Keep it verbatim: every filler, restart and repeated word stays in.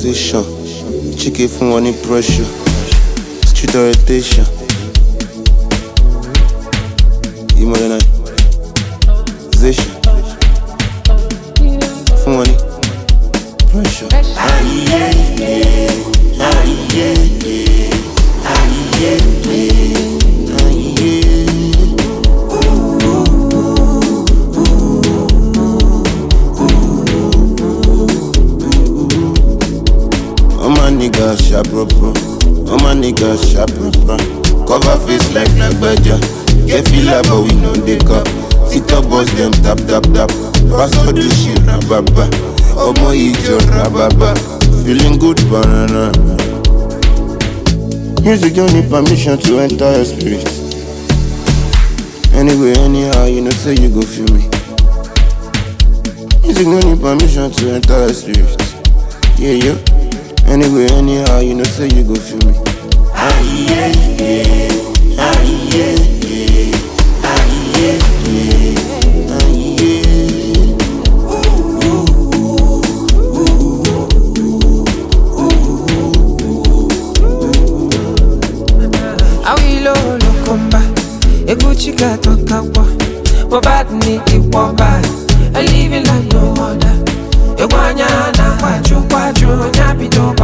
relaxation. Chicken from any pressure. Street orientation. Modernization. From any pressure. Ah, yeah, yeah. Ah, yeah, yeah. Ah, yeah, yeah. Ah, yeah. All my niggas sharp rubber. All my niggas sharp rubber. Cover face like like badger. Get feel like but we know they cup. Sit up boss them tap tap tap. Pass all the shit rababa. Omo ijo rababa. Feeling good banana. Music don't need permission to enter your spirit. Anyway, anyhow, you know say you go feel me. Music don't need permission to enter your spirit. Yeah, yeah. Anyway, anyhow, you know say you go feel me. Ah, yeah, yeah. Ah, yeah, yeah. Ah, yeah, yeah. Ah, yeah. Awilo lokomba, eguchika tokawa. Wabad ni iwaba, a living like no other. Ewanya na kwachu kwachu, nyapi toka.